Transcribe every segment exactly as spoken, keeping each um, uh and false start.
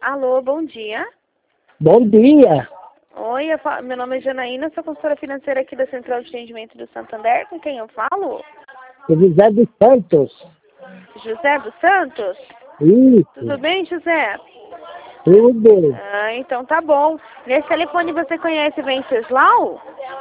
Alô, bom dia. Bom dia. Oi, eu falo- meu nome é Janaína, sou consultora financeira aqui da Central de Atendimento do Santander. Com quem eu falo? É José dos Santos. José dos Santos? Isso. Tudo bem, José? Tudo. Ah, então tá bom. Nesse telefone você conhece Venceslau?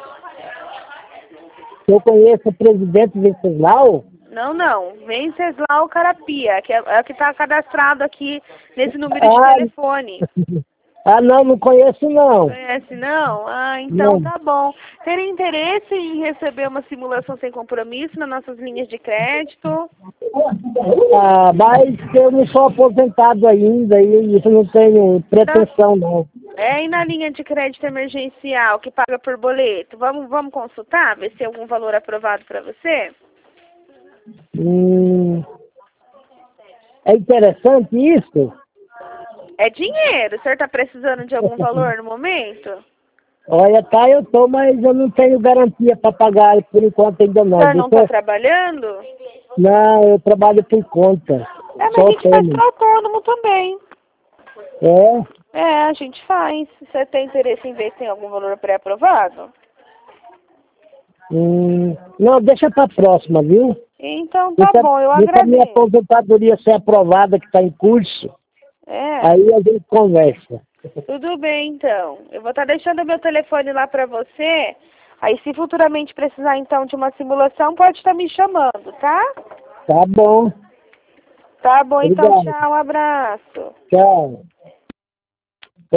Eu conheço o presidente Venceslau? Não, não. Venceslau Carapia, que é, é o que está cadastrado aqui nesse número de Ah, telefone. ah, não, não conheço não. Conhece, não? Ah, então Não. tá bom. Teria interesse em receber uma simulação sem compromisso nas nossas linhas de crédito? Ah, mas eu não sou aposentado ainda e isso não tenho pretensão não. É, e na linha de crédito emergencial, que paga por boleto? Vamos, vamos consultar, ver se tem algum valor aprovado para você? Hum, é interessante isso? É dinheiro. O senhor está precisando de algum valor no momento? Olha, tá, eu tô, mas eu não tenho garantia para pagar por enquanto ainda O não. senhor não está Deixa- trabalhando? Não, eu trabalho por conta. É, mas a Só gente faz autônomo. para autônomo também. É? É, a gente faz. Você tem interesse em ver se tem algum valor pré-aprovado? Hum, não, deixa pra próxima, viu? Então tá Deixa, bom, eu deixa a minha agradeço. aposentadoria ser aprovada, que está em curso. É, Aí a gente conversa. tudo bem então. Eu vou estar deixando meu telefone lá pra você. Aí se futuramente precisar então de uma simulação, pode estar me chamando, tá? Tá bom. Tá bom, então Obrigado. tchau, um abraço. Tchau.